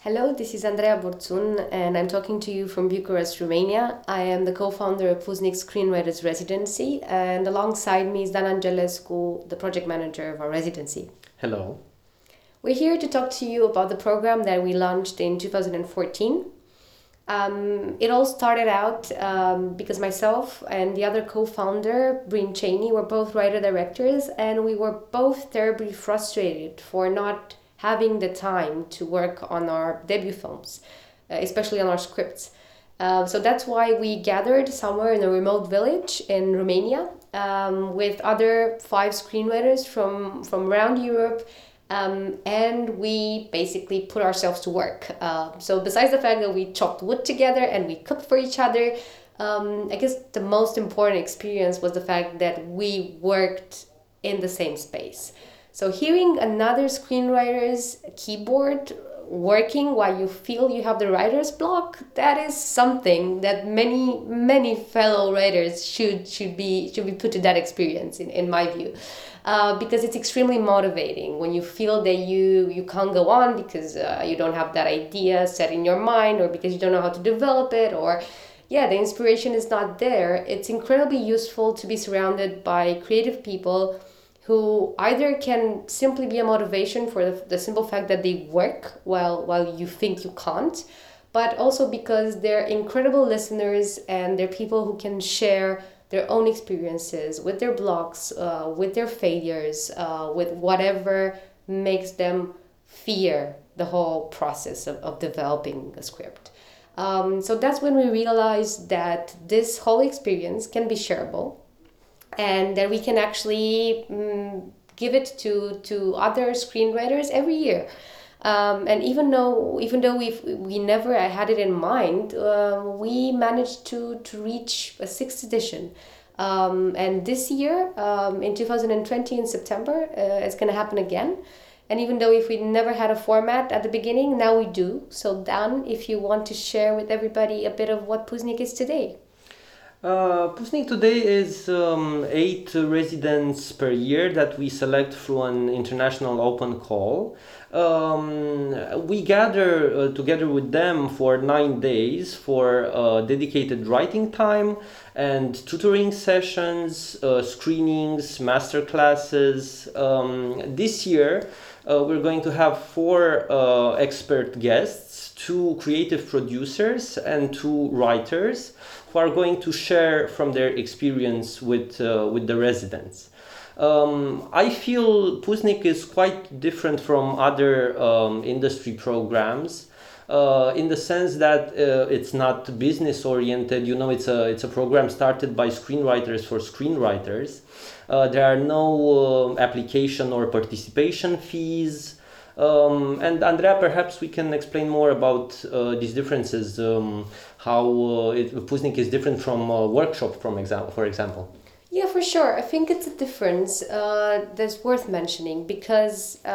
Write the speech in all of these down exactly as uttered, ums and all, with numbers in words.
Hello, this is Andreea Borțun, and I'm talking to you from Bucharest, Romania. I am the co-founder of Puznik Screenwriters Residency, and alongside me is Dan Angelescu, the project manager of our residency. Hello. We're here to talk to you about the program that we launched in two thousand fourteen. Um, it all started out um, because myself and the other co-founder, Bryn Cheney, were both writer-directors, and we were both terribly frustrated for not having the time to work on our debut films, uh, especially on our scripts. Uh, so that's why we gathered somewhere in a remote village in Romania um, with other five screenwriters from, from around Europe. Um, and we basically put ourselves to work. Uh, so besides the fact that we chopped wood together and we cooked for each other, um, I guess the most important experience was the fact that we worked in the same space. So hearing another screenwriter's keyboard working while you feel you have the writer's block, that is something that many, many fellow writers should should be should be put to that experience, in, in my view. Uh, because it's extremely motivating when you feel that you, you can't go on because uh, you don't have that idea set in your mind, or because you don't know how to develop it, or yeah, the inspiration is not there. It's incredibly useful to be surrounded by creative people who either can simply be a motivation for the, the simple fact that they work while while you think you can't, but also because they're incredible listeners and they're people who can share their own experiences with their blocks, uh, with their failures, uh, with whatever makes them fear the whole process of, of developing a script. Um, so that's when we realized that this whole experience can be shareable, and that we can actually um, give it to to other screenwriters every year. Um, and even though even though we we never had it in mind, uh, we managed to to reach a sixth edition. Um, and this year, um, in two thousand twenty in September, uh, it's going to happen again. And even though if we never had a format at the beginning, now we do. So Dan, if you want to share with everybody a bit of what Puznik is today. Uh, Puznik today is um, eight residents per year that we select through an international open call. Um, we gather uh, together with them for nine days for uh, dedicated writing time and tutoring sessions, uh, screenings, master classes. Um, this year, uh, we're going to have four uh, expert guests, two creative producers and two writers, who are going to share from their experience with uh, with the residents. Um, I feel Puznik is quite different from other um, industry programs uh, in the sense that uh, it's not business oriented. You know, it's a it's a program started by screenwriters for screenwriters. Uh, there are no uh, application or participation fees. Um, and Andrea, perhaps we can explain more about uh, these differences, um, how uh, it, Puznik is different from a workshop, from example, for example. Yeah, for sure. I think it's a difference uh, that's worth mentioning because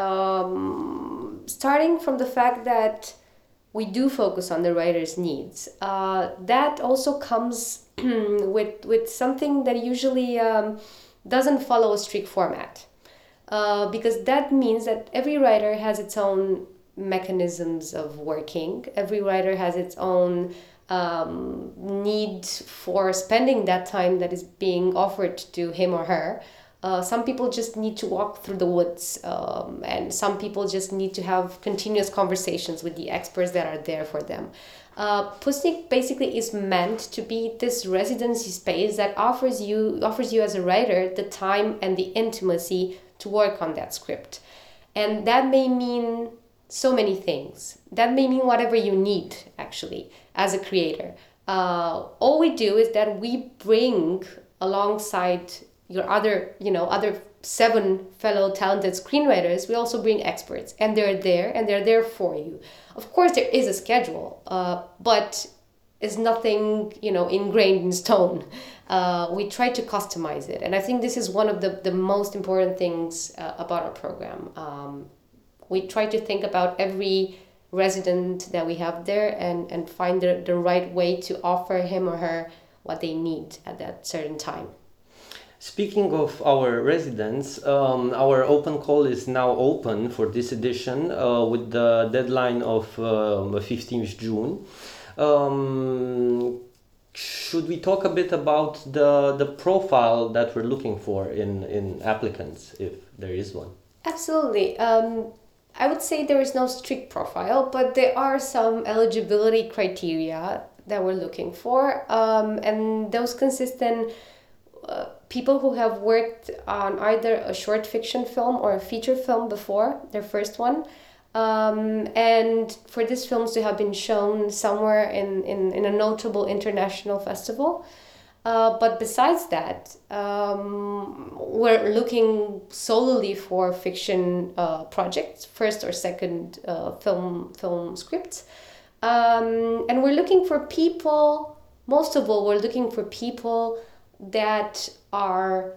um, starting from the fact that we do focus on the writer's needs, uh, that also comes with, with something that usually um, doesn't follow a strict format. Uh, because that means that every writer has its own mechanisms of working. Every writer has its own um, need for spending that time that is being offered to him or her. Uh, some people just need to walk through the woods, um, and some people just need to have continuous conversations with the experts that are there for them. Uh, Puznik basically is meant to be this residency space that offers you offers you as a writer the time and the intimacy to work on that script. And that may mean so many things. That may mean whatever you need, actually, as a creator. Uh, all we do is that we bring alongside your other, you know, other seven fellow talented screenwriters, we also bring experts, and they're there, and they're there for you. Of course, there is a schedule, uh, but it's nothing, you know, ingrained in stone. Uh, we try to customize it, and I think this is one of the, the most important things uh, about our program. Um, we try to think about every resident that we have there and, and find the, the right way to offer him or her what they need at that certain time. Speaking of our residents, um, our open call is now open for this edition uh, with the deadline of uh, fifteenth of June. Um, should we talk a bit about the, the profile that we're looking for in, in applicants, if there is one? Absolutely. Um, I would say there is no strict profile, but there are some eligibility criteria that we're looking for, um, and those consist in uh, people who have worked on either a short fiction film or a feature film before, their first one, um, and for these films to have been shown somewhere in, in, in a notable international festival. Uh, but besides that, um, we're looking solely for fiction uh, projects, first or second uh, film film scripts. Um, and we're looking for people, most of all, we're looking for people that are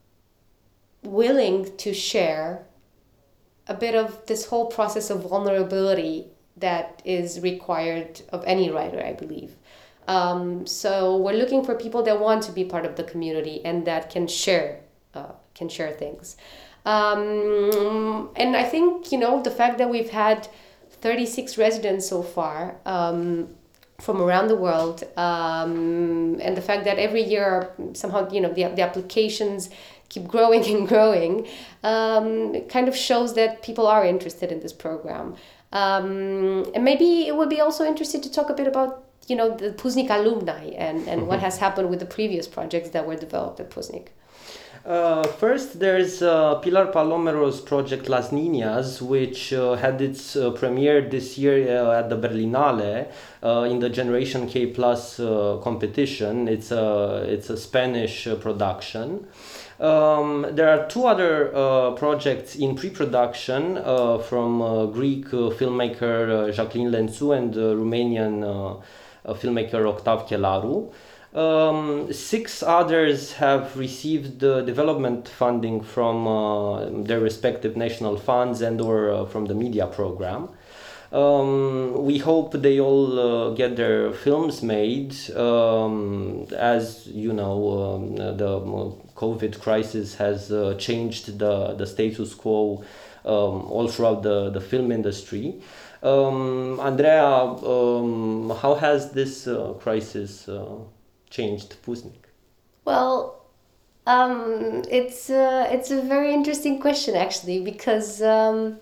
willing to share a bit of this whole process of vulnerability that is required of any writer, I believe. Um, so we're looking for people that want to be part of the community and that can share, uh, can share things. Um, and I think, you know, the fact that we've had thirty-six residents so far, um, from around the world, um, and the fact that every year somehow, you know, the, the applications keep growing and growing, um, it kind of shows that people are interested in this program. Um, and maybe it would be also interesting to talk a bit about, you know, the PUSNIC alumni and, and what has happened with the previous projects that were developed at PUSNIC. Uh, first, there's uh, Pilar Palomero's project Las Niñas, which uh, had its uh, premiere this year uh, at the Berlinale uh, in the Generation K Plus uh, competition. It's a, it's a Spanish uh, production. Um, there are two other uh, projects in pre-production uh, from uh, Greek uh, filmmaker uh, Jacqueline Lențu and uh, Romanian uh, uh, filmmaker Octav Chelaru. Um, six others have received uh, development funding from uh, their respective national funds and or uh, from the media program. Um, we hope they all uh, get their films made. Um, as you know, um, the COVID crisis has uh, changed the, the status quo um, all throughout the, the film industry. Um, Andrea, um, how has this uh, crisis uh, changed PUSNIC? Well, um, it's uh, it's a very interesting question actually, because um,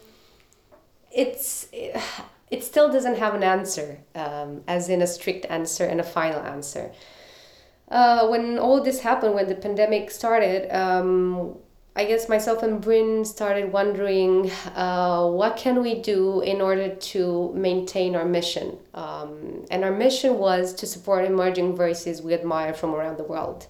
it's it, it still doesn't have an answer, um, as in a strict answer and a final answer. Uh, when all this happened, when the pandemic started, um, I guess myself and Bryn started wondering uh, what can we do in order to maintain our mission. Um, and our mission was to support emerging voices we admire from around the world.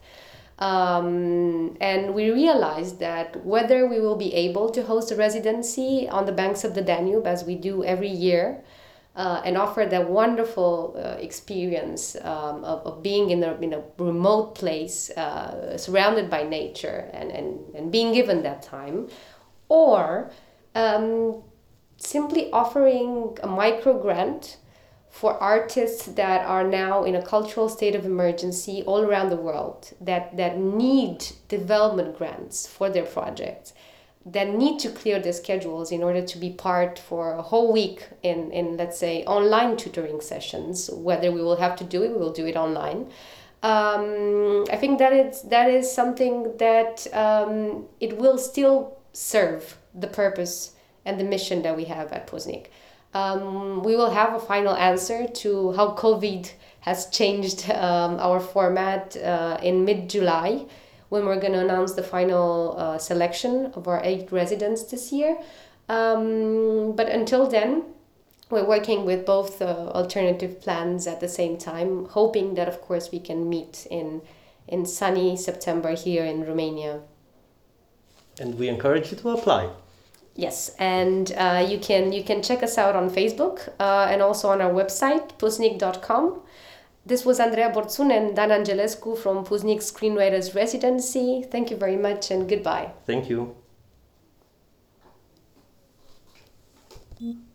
Um, and we realized that whether we will be able to host a residency on the banks of the Danube, as we do every year, uh, and offer that wonderful uh, experience um, of, of being in a, in a remote place, uh, surrounded by nature, and, and, and being given that time, or um, simply offering a micro grant for artists that are now in a cultural state of emergency all around the world, that, that need development grants for their projects, that need to clear their schedules in order to be part for a whole week in, in let's say, online tutoring sessions. Whether we will have to do it, we will do it online. Um, I think that it's, that is something that um, it will still serve the purpose and the mission that we have at PUSNIC. Um, we will have a final answer to how COVID has changed um, our format uh, in mid-July, when we're going to announce the final uh, selection of our eight residents this year. Um, but until then, we're working with both uh, alternative plans at the same time, hoping that, of course, we can meet in, in sunny September here in Romania. And we encourage you to apply. Yes, and uh, you can you can check us out on Facebook uh, and also on our website, pusnic dot com. This was Andrea Borțun and Dan Angelescu from PUSNIC Screenwriters Residency. Thank you very much and goodbye. Thank you. Mm.